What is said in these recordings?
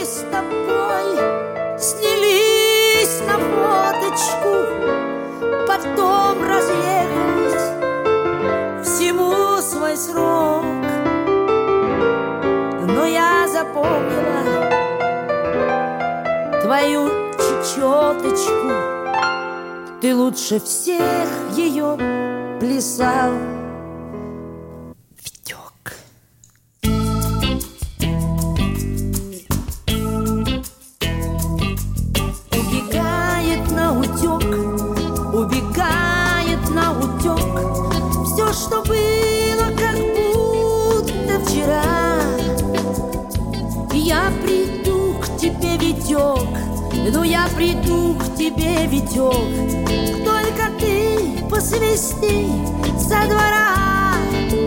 с тобой снялись на фоточку, потом разъехались, всему свой срок. Но я запомнила твою чечеточку, ты лучше всех ее плясал, Витек. Убегает на утек все, что было, как будто вчера. Я приду к тебе, Витек, ну я приду к тебе, Витек, только ты посвисти со двора.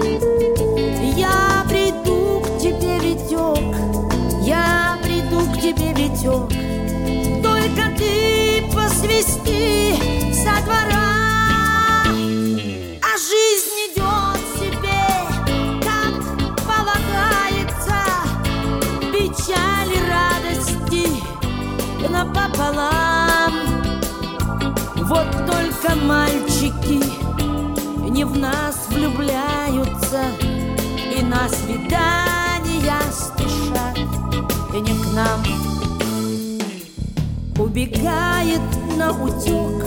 Я приду к тебе, Витек, я приду к тебе, Витек, только ты посвисти со двора. А жизнь идет себе, как полагается, печали, радости напополам. Вот только мальчики не в нас влюбляются и на свидания спешат, и не к нам. Убегает на утек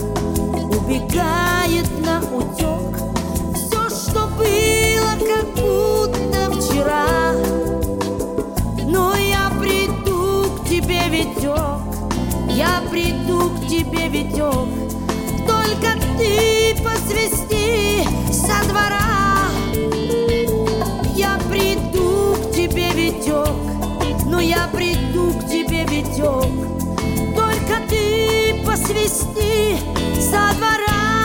все, что было, как будто вчера. Но я приду к тебе, Витек, я приду к тебе, Витек, только ты посвисти со двора. Я приду к тебе, Витек, но я приду к тебе, Витек, только ты посвисти со двора.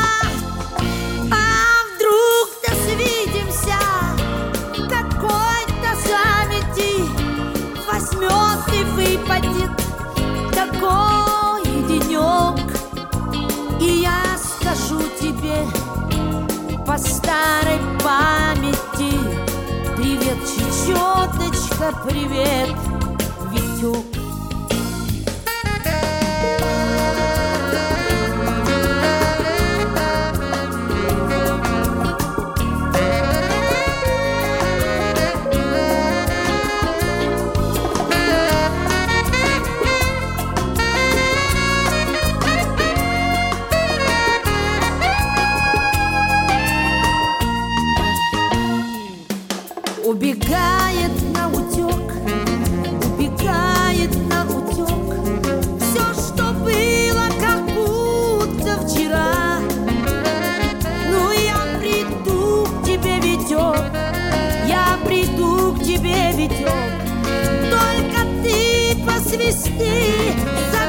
А вдруг-то свидимся какой-то замети, возьмет и выпадет такой денек, и я скажу тебе по старой памяти: привет, чечеточка, привет, Витек. Убегает на утек все, что было, как будто вчера. Ну я приду к тебе, Витек, я приду к тебе, Витек, только ты посвисти.